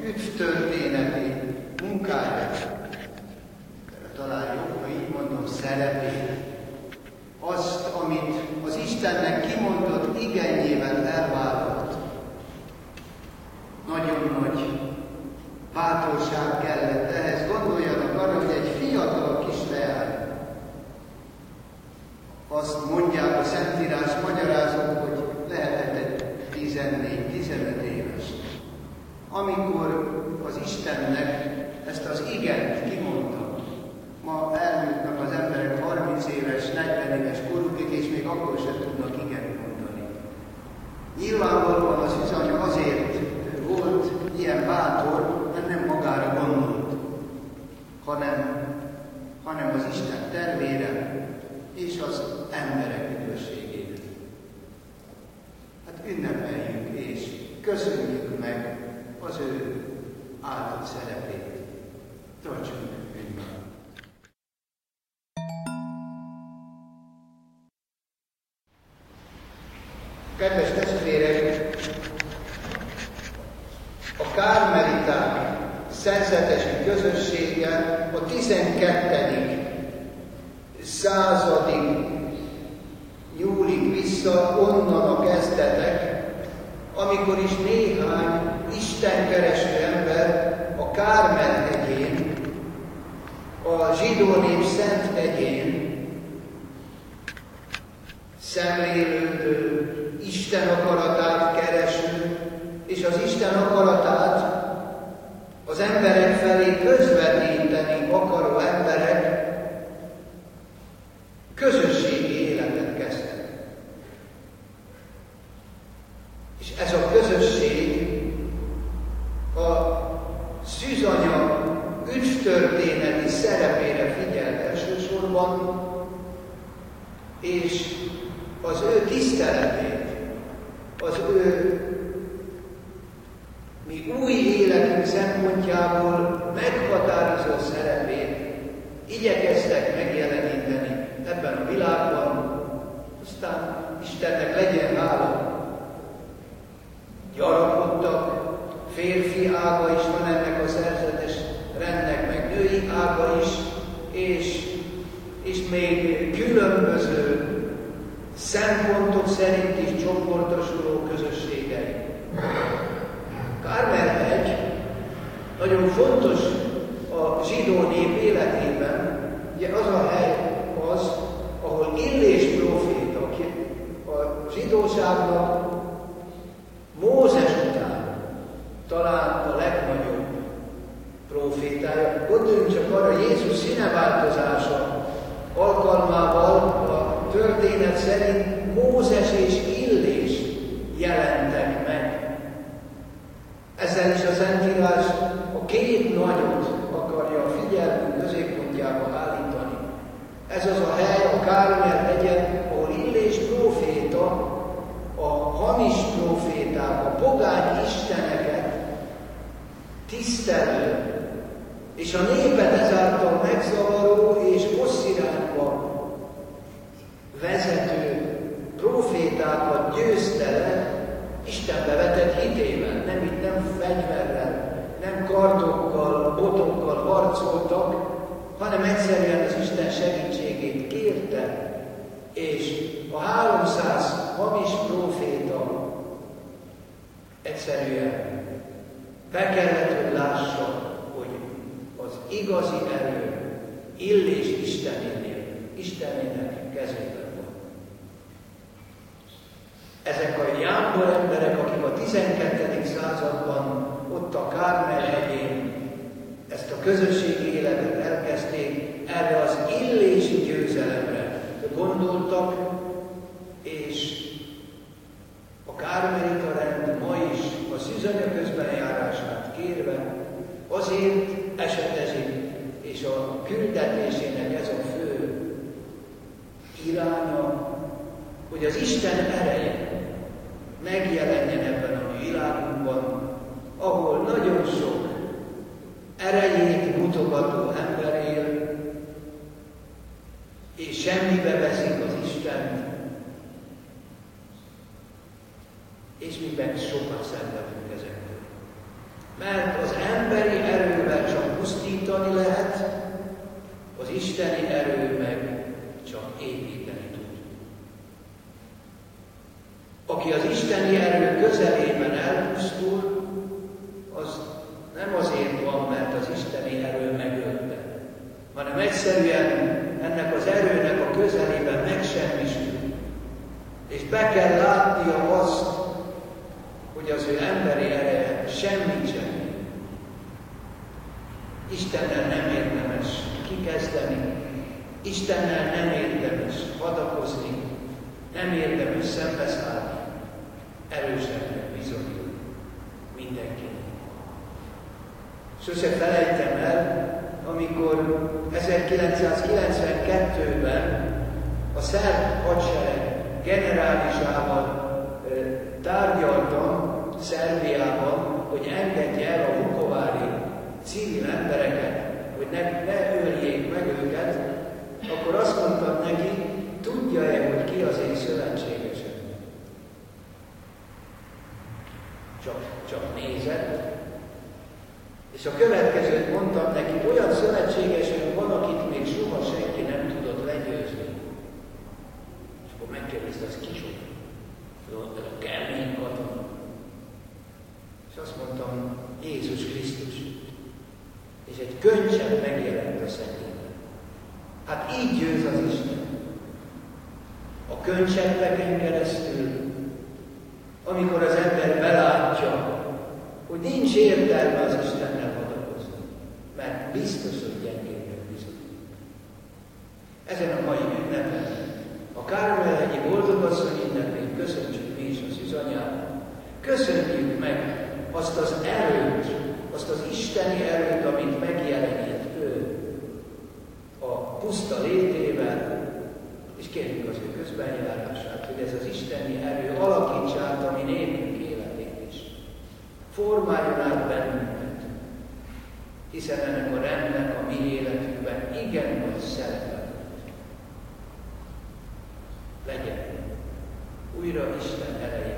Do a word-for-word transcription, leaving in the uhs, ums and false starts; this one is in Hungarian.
üdvtörténeti munkáját, talán jobb, ha így mondom, szerepét, azt, amit az Istennek kimondott igényével elvállalt. Nagyon nagy bátorság kellett ehhez. Gondoljanak arra, hogy egy fiatal kisleány, azt mondják a Szentírás magyarázók, hogy lehetett egy tizennégy-tizenöt éves. Amikor az Istennek ezt az igent kimondta, ma elmúltnak az emberek harminc éves, negyven éves korukig, és még akkor sem tudnak igent mondani. Nyilvánvalóan az üzany azért volt ilyen bátor, mert nem magára gondolt, hanem, hanem az Isten tervére és az emberek üdvösségére. Hát ünnepeljük és köszönjük meg az ő áldott szerepét. Tartsunk ünnepet! Kedves testvérek, a kármeliták szerzetesi közössége a tizenkettedik századig nyúlik vissza onnan a kezdetek, amikor is néhány istenkereső ember a Kármel-hegyén, a zsidó nép Szent hegyén szemlélődő, Isten akaratát kereső, és az Isten akaratát az emberek felé közvetíteni akaró emberek közösségi életet kezdtek. És ez a közösség a szűzanya üdvtörténeti szerepére figyelt elsősorban, és az ő tiszteletét, az ő mi új életünk szempontjából meghatározó szerepét igyekeztek megjeleníteni ebben a világban, aztán Istennek legyen hála. Gyarapodtak, férfi ága is van ennek a szerzetes rendnek, meg női ága is, és, és még különböző szempontok szerint is csoportosuló közösségei. Kármel-hegy nagyon fontos a zsidó nép életében, ugye az a hely az, ahol Illés próféta, aki a zsidóságnak Mózes után talán a legnagyobb prófétája. Gondoljunk csak arra, Jézus színeváltozása alkalmával a történet szerint Mózes és Illés jelentek meg. Ezzel is a Szentírás a két nagyot akarja a figyelmünk középpontjába állítani. Ez az a hely, a Kármel-hegyen, ahol Illés próféta a hamis próféták, a pogány isteneket tisztelő, és a népet ezáltal megzavaró és rossz irányba vezető prófétákat győzte le Istenbe vetett hitével. Nem itt nem fegyverrel, nem kardokkal, botokkal harcoltak, hanem egyszerűen az Isten segítségét kérte, és a háromszáz hamis próféta egyszerűen be kellett, hogy lássa, hogy az igazi erő Illés Istenénél, Istenének kezében van. Ezek a jámbor emberek, akik a tizenkettedik században ott a Kármel-hegyén ezt a közösségi életet elkezdték, erre az illési győzelemre gondoltak, és a kármelita rend ma is a szűzanya közbenjárását kérve azért esetezik, és a küldetésének ez a fő iránya, hogy az Isten ereje megjelenjen ebben a világunkban, ahol nagyon sok erejét mutogató ember él, és semmibe veszik az Istent, és mi meg sokat szenvedünk ezektől. Mert az pusztítani lehet, az isteni erő meg csak építeni tud. Aki az isteni erő közelében elpusztul, az nem azért van, mert az isteni erő megölte, hanem egyszerűen ennek az erőnek a közelében megsemmisül. És be kell látnia azt, hogy az ő emberi ereje semmit sem. Istennel nem érdemes kikezdeni, Istennel nem érdemes hadakozni, nem érdemes szembeszállni, erősebbnek bizonyul mindenkinek. Sose felejtem el, amikor ezerkilencszázkilencvenkettőben a szerb hadsereg generálisával tárgyaltam Szerbiában, hogy engedje el a vukovári civil embereket, hogy ne, ne öljék meg őket, akkor azt mondtam neki, tudja-e, hogy ki az én szövetségesem? Csak, csak nézett, és a következőt mondtam neki, olyan szövetségesem van, akit még soha senki nem tudott legyőzni. És akkor megkérdezte, az kicsoda? A kemény katona. És azt mondtam, Jézus Krisztus. És egy könycsepp megjelent a szemében. Hát így győz az Isten. A könycseppeken keresztül, amikor az ember belátja, hogy nincs értelme az Istennel hadakozni, mert biztos, hogy gyengébbek bizony. Ezen a mai ünnepen, a Kármel-hegyi Boldogasszony ünnepén köszönjük mi is a Szűzanyát, köszönjük meg azt az erőt, azt az isteni erőt, amit megjelenít ő a puszta létével, és kérjük az ő közbenjárását, hogy ez az isteni erő alakítsa át a mi népünk életét is. Formáljon át bennünket, hiszen ennek a rendnek a mi életünkben igen nagy szerepe. Legyen újra Isten ereje.